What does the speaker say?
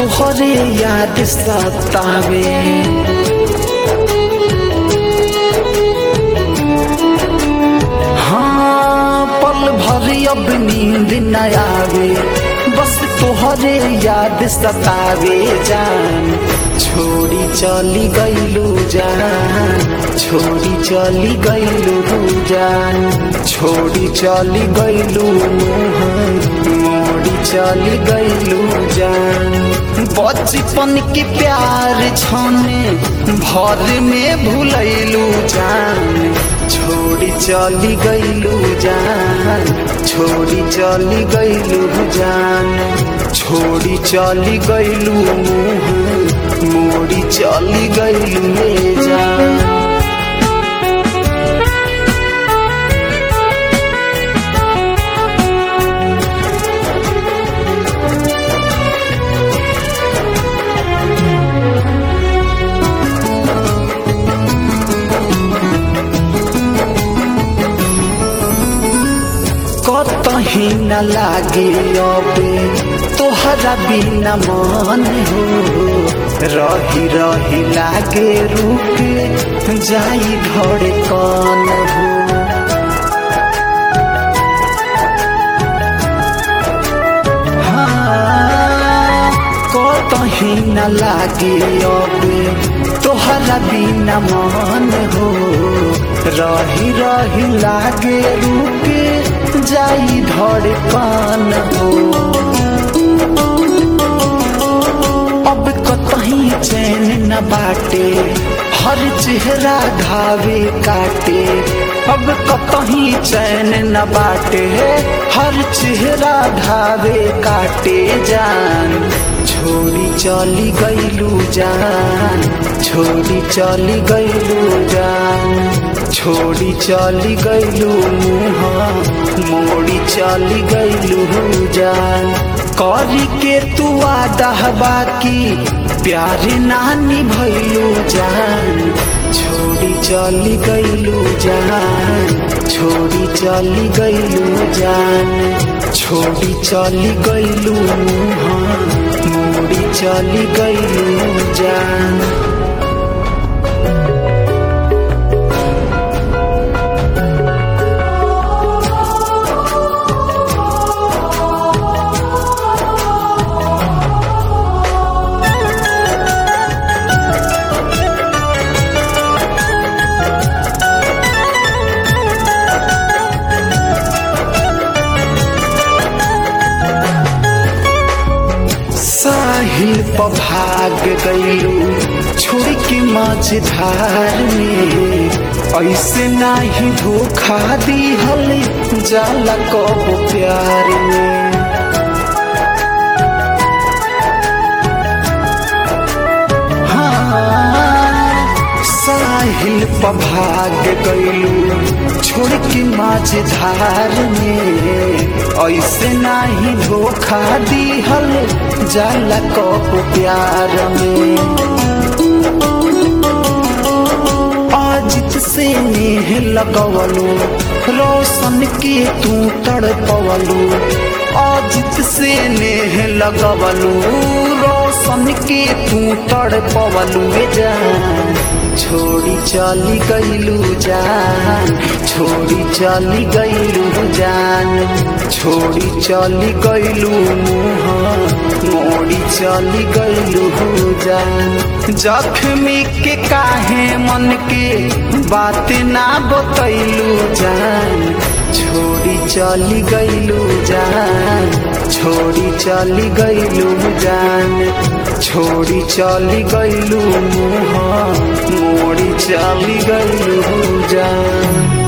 तुहरे याद सतावे। हाँ पल भर अब नींद न आवे, बस तुहरे याद सतावे जान। छोड़ी चली गईलू जान, छोड़ी चली गईलू जान, छोड़ी चली गईलू मोड़ी चली गईलू जान। बचपन के प्यार छने भर में भूलैलू जान। छोड़ी चली गईलू जान, छोड़ी चली गईलू जान, छोड़ी चली गईलू मोड़ी चली गईलू जान। कतही न लागे अबे तोहरा बिना मन हो। रही रही लागे रुक जाई धड़कन हो। हाँ कतही न लागे अबे तोहरा बिना मन हो। रही रही लागे रुक जाई धड़कन हो। अब कतही चैन न बाटे, हर चेहरा घावे काटे। अब कतही चैन न बाटे, हर चेहरा घावे काटे जान। छोड़ी चली गईलू जान, छोड़ी चली गईलू जान, छोड़ी चली गईलू मोड़ी चली गईलू जान। करी के तू वादा बाकी प्यार नानी भैलू जान। छोड़ी चली गईलू जान, छोड़ी चली गईलू जान, छोड़ी चली गईलू मोड़ी चली गईलू जान। साहिल पर भाग गईलू छोड़ के मझधार में। ऐसे नाही धोखा दिहल जाला कब प्यार में। हाँ साहिल पर भाग गईलू छोड़ के मझधार में। ऐसे नाही धोखा दिहल जाला कब प्यार में। अजित से नेह लगवलू रोशन के तू तड़पवलू। अजित से नेह लगवलू रोशन के तू तड़पवलू जान। छोड़ी चली गईलू जान, छोड़ी चली गईलू जान, छोड़ी चली गईलू मोड़ी चली गईलू जान। जख्मी के काहे मन के बात ना बतैलू जान। छोड़ी चली गईलू जान, छोड़ी चली गईलू जान, छोड़ी चली गईलू मोड़ी चली गईलू जान।